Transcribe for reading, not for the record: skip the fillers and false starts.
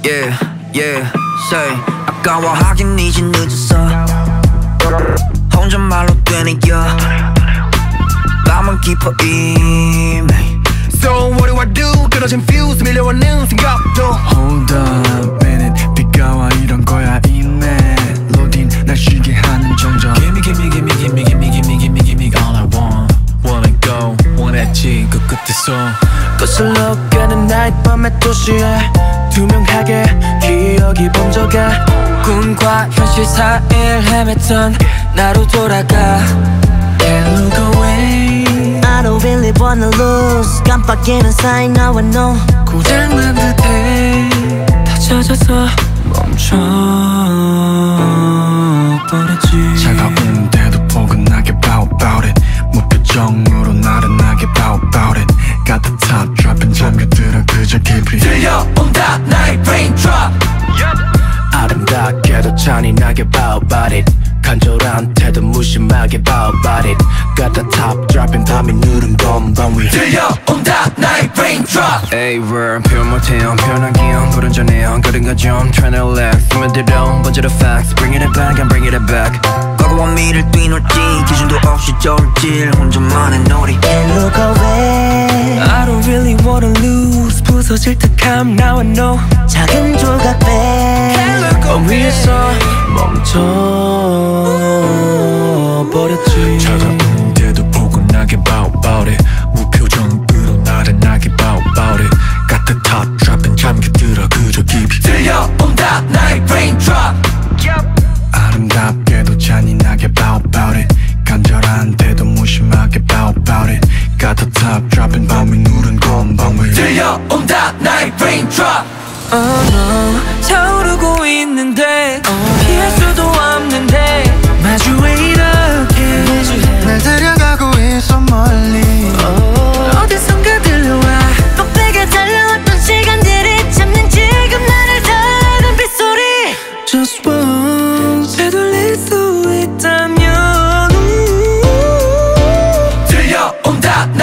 Yeah, yeah, say 아까워하긴 이제 늦었어 혼잣말로 되뇌여 밤은 깊어 이미 So what do I do? 끊어진 fuse 밀려오는 생각도 Hold up minute 비가 와 이런 거야 이 멜로딘 날 쉬게 하는 정적 Gimme gimme gimme gimme gimme gimme gimme gimme all I want Wanna go 원했지 그 끝에서 거슬러 가는 나의 밤의 도시에 투명하게 기억이 번져가 꿈과 현실 사이를 헤맸던 나로 돌아가 Can't look away I don't really wanna lose 깜빡이는 사이 나와 너 고장난 듯해 다 찾아서 멈춰버렸지 차가운데도 포근하게 about it 무표정으로 나른하게 about it Got the top dropping 잠겨들어 그저 깊이 들려온다 나의 raindrop 아름답게도 잔인하게 about it 간절한 태도 무심하게 about it Got the top dropping 밤이 누른 건방 위 들려온다 나의 raindrop Hey word 표현 못해요 표현하기엔 불완전해요 그런 거좀 Trying to relax 스며들어 번져 the facts Bring it back and bring it back 과거와 미래를 뛰놀지 기준도 없이 저울질 혼자만의 놀이 Can't look away I don't really wanna lose 부서질 듯함 나와 너 작은 조각 빼 밤 위에서 멈춰버렸지 차가운데도 포근하게 about it 무표정으로 나른하게 about it Got the top dropping 잠겨들어 그저 깊이 들려온다 나의 raindrop 아름답게도 잔인하게 about it 간절한 태도 무심하게 about it Got the top dropping 밤이 누른 건방 위 들려온다 나의 raindrop Oh no 타오르고 있는데 피할 수도 없는데 마주해 이렇게 날 데려가고 있어 멀리 어디선가 들려와 꼭대기에 달려왔던 시간들이 참는 지금 나를 다른 빗소리 Just once 되돌릴 수 있다면 들려온다